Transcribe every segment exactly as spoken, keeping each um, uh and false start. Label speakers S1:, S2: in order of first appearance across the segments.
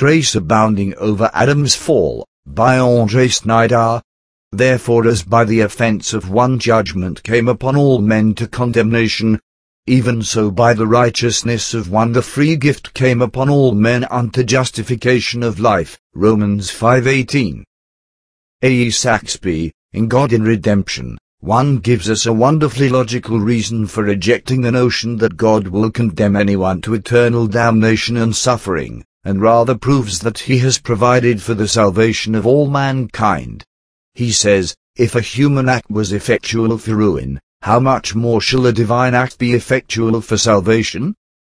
S1: Grace Abounding Over Adam's Fall, by Andre Snyder. Therefore as by the offense of one judgment came upon all men to condemnation, even so by the righteousness of one the free gift came upon all men unto justification of life. Romans five eighteen. A E Saxby, in God in Redemption, one gives us a wonderfully logical reason for rejecting the notion that God will condemn anyone to eternal damnation and suffering, and rather proves that he has provided for the salvation of all mankind. He says, if a human act was effectual for ruin, how much more shall a divine act be effectual for salvation?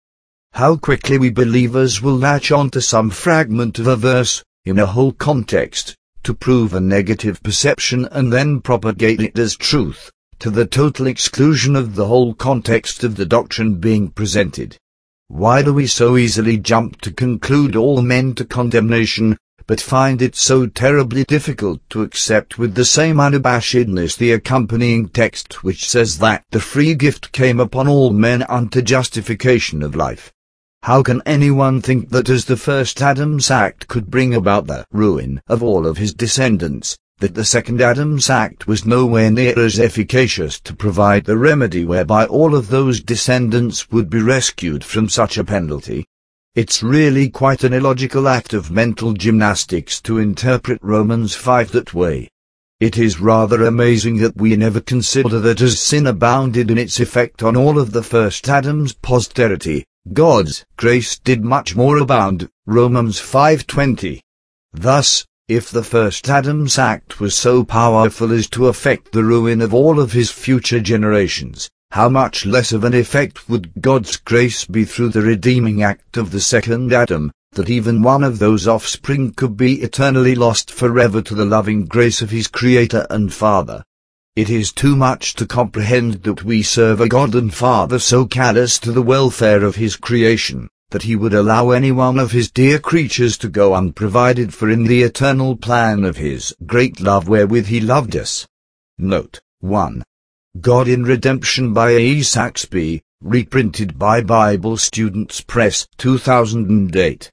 S1: How quickly we believers will latch on to some fragment of a verse, in a whole context, to prove a negative perception and then propagate it as truth, to the total exclusion of the whole context of the doctrine being presented. Why do we so easily jump to conclude all men to condemnation, but find it so terribly difficult to accept with the same unabashedness the accompanying text which says that the free gift came upon all men unto justification of life? How can anyone think that as the first Adam's act could bring about the ruin of all of his descendants, that the second Adam's act was nowhere near as efficacious to provide the remedy whereby all of those descendants would be rescued from such a penalty? It's really quite an illogical act of mental gymnastics to interpret Romans five that way. It is rather amazing that we never consider that as sin abounded in its effect on all of the first Adam's posterity, God's grace did much more abound. Romans five twenty. Thus, if the first Adam's act was so powerful as to effect the ruin of all of his future generations, how much less of an effect would God's grace be through the redeeming act of the second Adam, that even one of those offspring could be eternally lost forever to the loving grace of his Creator and Father. It is too much to comprehend that we serve a God and Father so callous to the welfare of his creation, that he would allow any one of his dear creatures to go unprovided for in the eternal plan of his great love wherewith he loved us. Note one. God in Redemption by A E Saxby, reprinted by Bible Students Press, two thousand eight.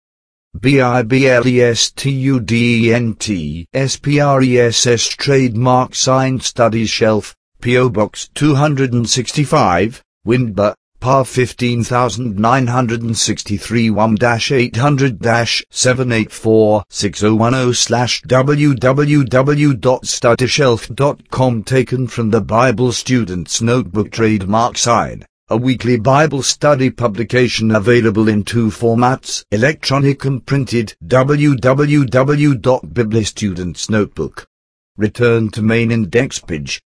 S1: B I B L E S T U D E N T S P R E S S Trademark Signed Studies Shelf, P O Box two sixty-five, Windber, P A fifteen nine six three one eight hundred seven eight four six zero one zero slash w w w dot study shelf dot com. Taken from the Bible Student's Notebook. Trademark sign. A weekly Bible study publication available in two formats, electronic and printed. w w w dot biblistudentsnotebook. Return to main index page.